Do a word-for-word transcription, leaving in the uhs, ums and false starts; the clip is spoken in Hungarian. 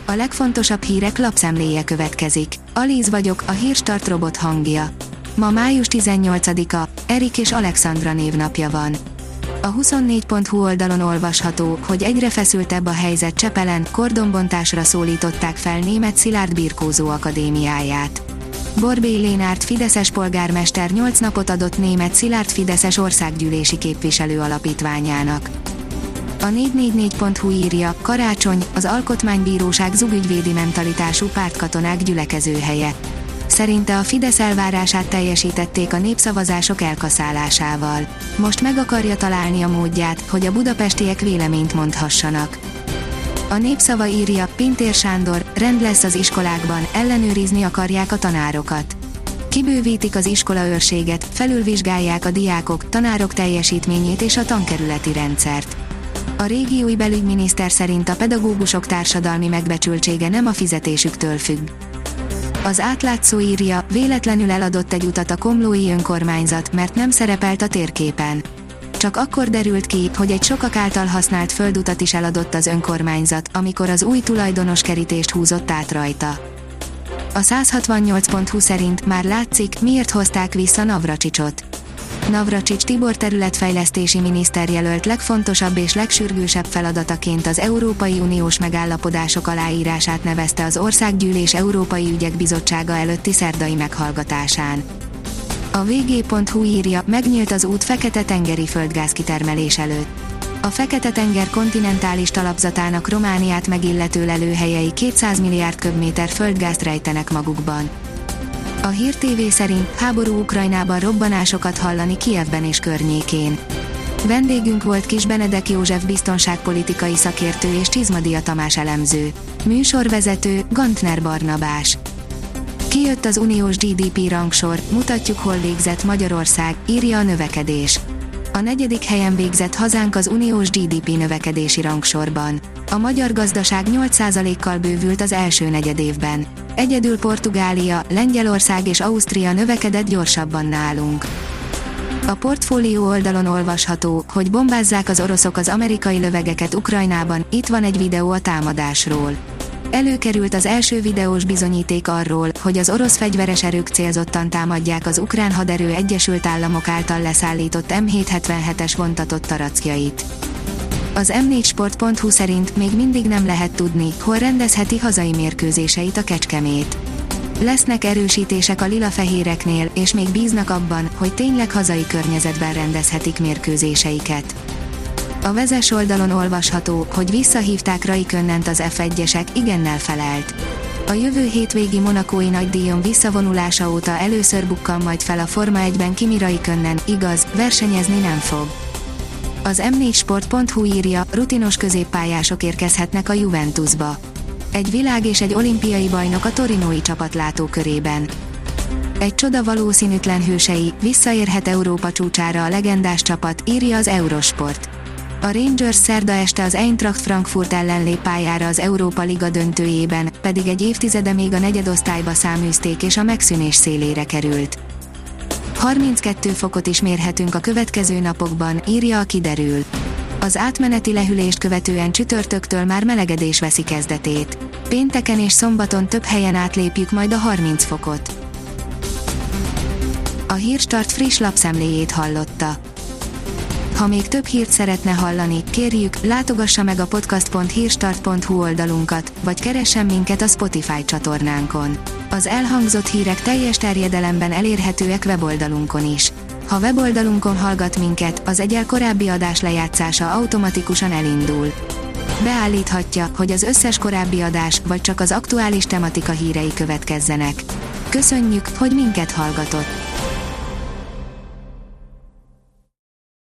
A legfontosabb hírek lapszemléje következik. Alíz vagyok, a Hírstart robot hangja. Ma május tizennyolcadika, Erik és Alexandra névnapja van. A huszonnégy pont hu oldalon olvasható, hogy egyre feszültebb a helyzet Csepelen, kordonbontásra szólították fel Németh Szilárd birkózó akadémiáját. Borbély Lénárt fideszes polgármester nyolc napot adott Németh Szilárd fideszes országgyűlési képviselő alapítványának. A négy négy négy pont hu írja, karácsony, az Alkotmánybíróság zugügyvédi mentalitású pártkatonák gyülekezőhelye. Szerinte a Fidesz elvárását teljesítették a népszavazások elkaszálásával. Most meg akarja találni a módját, hogy a budapestiek véleményt mondhassanak. A Népszava írja, Pintér Sándor, rend lesz az iskolákban, ellenőrizni akarják a tanárokat. Kibővítik az iskolaőrséget, felülvizsgálják a diákok, tanárok teljesítményét és a tankerületi rendszert. A régiói belügyminiszter szerint a pedagógusok társadalmi megbecsültsége nem a fizetésüktől függ. Az Átlátszó írja, véletlenül eladott egy utat a komlói önkormányzat, mert nem szerepelt a térképen. Csak akkor derült ki, hogy egy sokak által használt földutat is eladott az önkormányzat, amikor az új tulajdonos kerítést húzott át rajta. A száz hatvannyolc pont hu szerint már látszik, miért hozták vissza Navracsicsot. Navracsics Tibor területfejlesztési miniszterjelölt legfontosabb és legsürgősebb feladataként az Európai Uniós megállapodások aláírását nevezte az Országgyűlés Európai Ügyek Bizottsága előtti szerdai meghallgatásán. A vg pont hu írja, megnyílt az út Fekete-tengeri földgázkitermelés előtt. A Fekete-tenger kontinentális talapzatának Romániát megillető lelőhelyei kétszáz milliárd köbméter földgázt rejtenek magukban. A Hír té vé szerint háború Ukrajnában robbanásokat hallani Kijevben és környékén. Vendégünk volt Kis Benedek József biztonságpolitikai szakértő és Csizmadia Tamás elemző. Műsorvezető Gantner Barnabás. Kijött az uniós gé dé pé rangsor, mutatjuk hol végzett Magyarország, írja a Növekedés. A negyedik helyen végzett hazánk az uniós gé dé pé növekedési rangsorban. A magyar gazdaság nyolc százalékkal bővült az első negyedévben. Egyedül Portugália, Lengyelország és Ausztria növekedett gyorsabban nálunk. A Portfólió oldalon olvasható, hogy bombázzák az oroszok az amerikai lövegeket Ukrajnában, itt van egy videó a támadásról. Előkerült az első videós bizonyíték arról, hogy az orosz fegyveres erők célzottan támadják az ukrán haderő Egyesült Államok által leszállított em hétszázhetvenhetes vontatott tarackjait. Az em négy sport pont hu szerint még mindig nem lehet tudni, hol rendezheti hazai mérkőzéseit a Kecskemét. Lesznek erősítések a lila-fehéreknél, és még bíznak abban, hogy tényleg hazai környezetben rendezhetik mérkőzéseiket. A Vezes oldalon olvasható, hogy visszahívták Raikönnent az ef egyesek, igennel felelt. A jövő hétvégi monakói nagydíjon visszavonulása óta először bukkan majd fel a Forma egyben Kimi Raikönnen, igaz, versenyezni nem fog. Az em négy sport pont hu írja, rutinos középpályások érkezhetnek a Juventusba. Egy világ és egy olimpiai bajnok a torinói csapat látókörében. Egy csoda valószínűtlen hősei, visszaérhet Európa csúcsára a legendás csapat, írja az Eurosport. A Rangers szerda este az Eintracht Frankfurt ellen lép pályára az Európa Liga döntőjében, pedig egy évtizede még a negyedosztályba száműzték és a megszűnés szélére került. harminckettő fokot is mérhetünk a következő napokban, írja a Kiderül. Az átmeneti lehűlést követően csütörtöktől már melegedés veszi kezdetét. Pénteken és szombaton több helyen átlépjük majd a harminc fokot. A Hírstart friss lapszemléjét hallotta. Ha még több hírt szeretne hallani, kérjük, látogassa meg a podcast pont hírstart pont hu oldalunkat, vagy keressen minket a Spotify csatornánkon. Az elhangzott hírek teljes terjedelemben elérhetőek weboldalunkon is. Ha weboldalunkon hallgat minket, az egyel korábbi adás lejátszása automatikusan elindul. Beállíthatja, hogy az összes korábbi adás, vagy csak az aktuális tematika hírei következzenek. Köszönjük, hogy minket hallgatott!